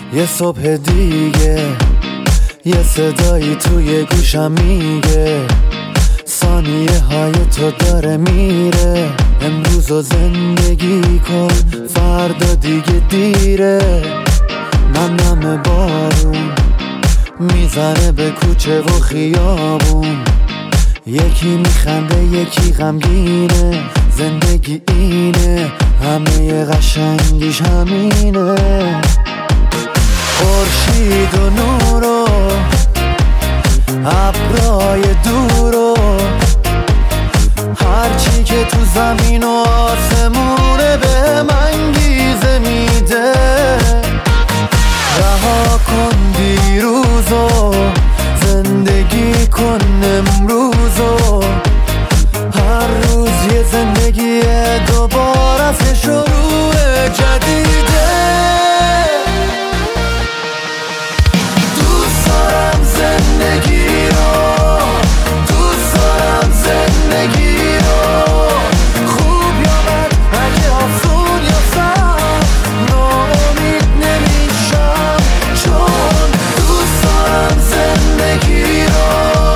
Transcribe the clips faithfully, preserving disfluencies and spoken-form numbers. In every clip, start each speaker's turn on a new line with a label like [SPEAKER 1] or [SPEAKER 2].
[SPEAKER 1] یه صبح دیگه یه صدایی توی گوشم میگه ثانیه های تو داره میره. امروز رو زندگی کن، فردا دیگه دیره. نم نم بارون میزنه به کوچه و خیابون، یکی میخنده یکی غمگینه. زندگی اینه، همه قشنگیش همینه. خورشید و نور و ابرای دور و هرچی که تو زمین و آسمونه به من انگیزه میده. رها کن دیروزو، زندگی کن امروزو. هر روز یه زندگی دوباره از شروع جدیده. دوست دارم زندگی رو، دوست دارم زندگی رو. خوب یا بد، اگه آسون یا سخت، ناامید نمیشم چون دوست دارم زندگی رو.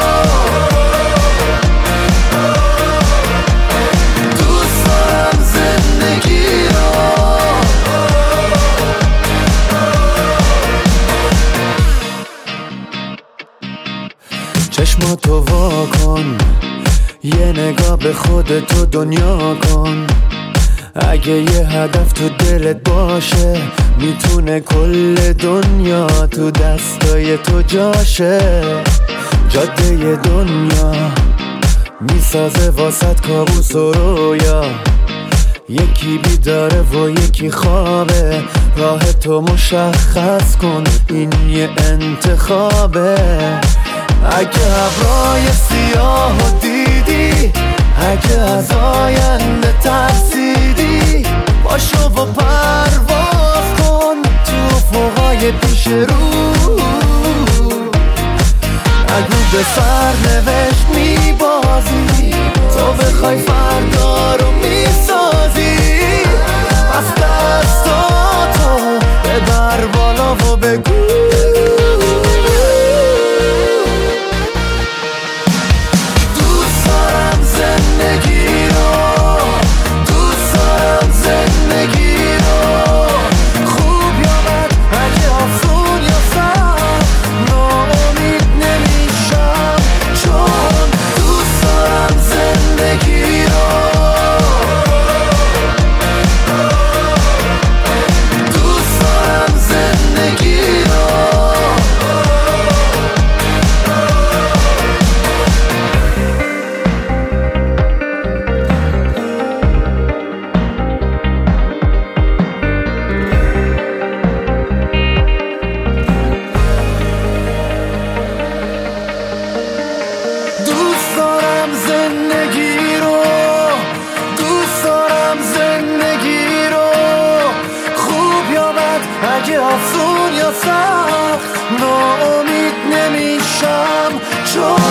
[SPEAKER 1] دوست دارم زندگی رو. چشماتو وا کن، یه نگاه به خودتو دنیا کن. اگه یه هدف تو دلت باشه، میتونه کل دنیا تو دستای تو جاشه. جاده دنیا میسازه واسط کابوس و رویا، یکی بیداره و یکی خوابه. راه تو مشخص کن، این یه انتخابه. اگه ابرای سیاهو دیدی، اگه از آینده ترسیدی، باشو و پرواز کن تو افقای پیش رو. اگه به سرنوشت میبازی، تو بخوای فردا رو میسازی. از دستاتو ببر بالا و بگو زندگی رو. دوست دارم زندگی رو. خوب یا بد، اگه آسون یا سخت، ناامید نمیشم چون دوست دارم زندگی رو. دوست دارم زندگی رو. دوست دارم زندگی رو. دوست دارم زندگی رو. خوب یا بد، اگه آسون یا سخت، ناامید نمیشم چون